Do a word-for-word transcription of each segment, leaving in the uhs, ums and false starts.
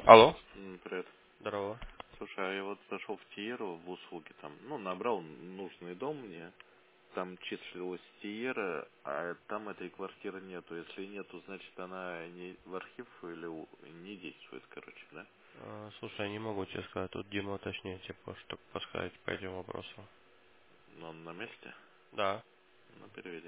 Алло. М, Привет. Здорово. Слушай, а я вот зашел в Тиеру в услуги там, ну, набрал нужный дом мне, там числилась Тиера, а там этой квартиры нету. Если нету, значит она не в архив или у- не действует, короче, да? А, слушай, я не могу тебе сказать, тут Дима уточнее, типа, чтобы подсказать по этим вопросам. Но он на месте? Да. Ну, переведи.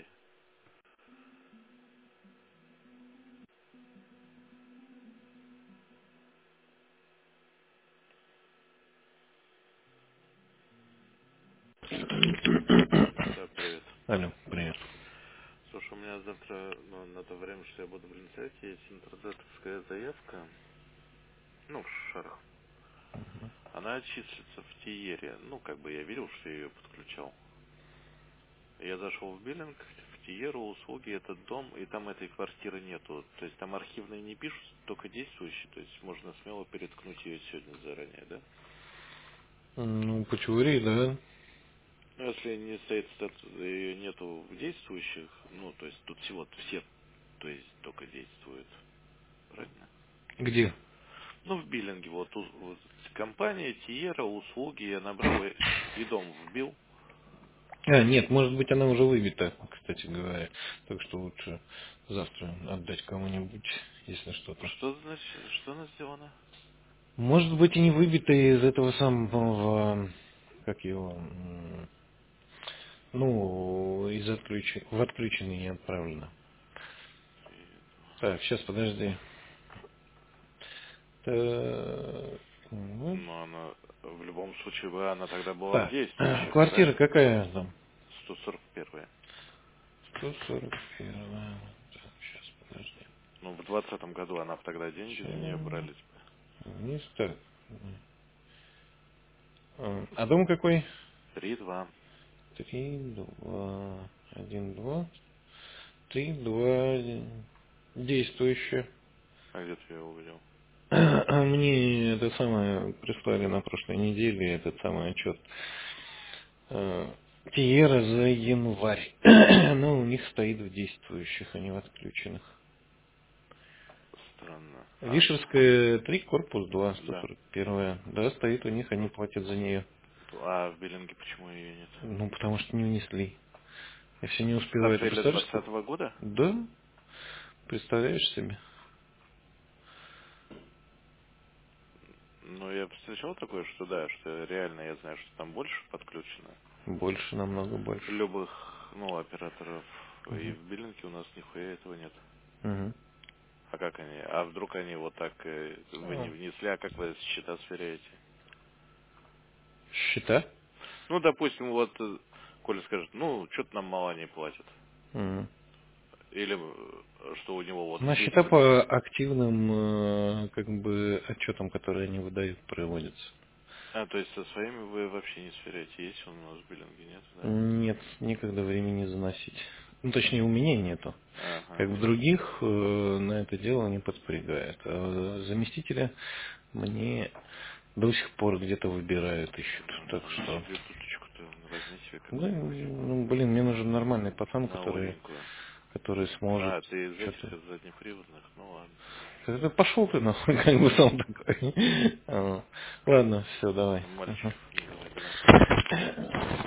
Да, привет. Алло, привет. Слушай, у меня завтра, ну, на то время, что я буду в Ленсете, есть интернетовская заявка, ну, в шарах. Она числится в Тиере. Ну, как бы я видел, что я ее подключал. Я зашел в биллинг, в Тиеру, услуги, этот дом, и там этой квартиры нету. То есть там архивные не пишут, только действующие. То есть можно смело переткнуть ее сегодня заранее, да? Ну, по теории, да. Ну, если не стоит статус, ее нету в действующих, ну, то есть тут всего все, то есть только действуют. Правильно? Где? Ну, в биллинге, вот, у- вот компания, Тиера, услуги, я набрал и, и дом вбил. А, нет, может быть, она уже выбита, кстати говоря. Так что лучше завтра отдать кому-нибудь, если что-то. Что значит, что она сделана? Может быть, и не выбита из этого самого, как его, м, ну, из отключ... в отключенный не отправлено. Так, сейчас, подожди. Так, вот. Ну, она, в любом случае, бы она тогда была в Так, э, действующих, квартира правильно? какая там? сто сорок первая. сто сорок первая. Так, сейчас, подожди. Ну, в двадцатом году она б тогда деньги за нее Чайно. брались бы. Вниз, так. А а дом какой? Три, два. Три, два, один, два. Три, два, один. Действующее. А где ты ее увидел? А мне это самое прислали на прошлой неделе, этот самый отчет. э, Тиера за январь. Но у них стоит в действующих, а не в отключенных. Странно. А, Вишерская три, корпус два, сто да. сорок первая. Да, стоит у них, они Ну, платят за нее. а в биллинге почему ее нет? Ну, потому что не унесли. Я все не С успеваю. Ты апреля представляешь, сколько? двадцатого года? Да, представляешь себе? Ну, я встречал такое, что да, что реально я знаю, что там больше подключено. Больше, намного больше. Любых, ну, операторов. И Угу. в биллинге у нас нихуя этого нет. Угу. А как они? А вдруг они вот так, э, вы не А, внесли, а как вы счета сверяете? счета? Ну, допустим, вот э, Коля скажет, ну, что-то нам мало не платят. Угу. Или э, что у него вот На счета действует. по активным э, как бы отчетам, которые они выдают, проводятся. А, то есть со своими вы вообще не сверяете. Есть он у нас в биллинге, нет, да? Нет, некогда времени заносить. Ну, точнее, у меня нету. Как Ага, бы ясно. других э, на это дело не подпрягает. А заместителя мне до сих пор где-то выбирают, ищут. Ну, Так возьми что, себе дудочку-то, возьми себе да, какую-нибудь. ну, блин, мне нужен нормальный пацан, который, Новенькую. который сможет А, ты из этих, что-то. из заднеприводных? Ну, ладно. Да пошел ты нахуй, как бы сам такой. А, ладно, все, давай. Мальчик. Ага. Ну, давай, пока.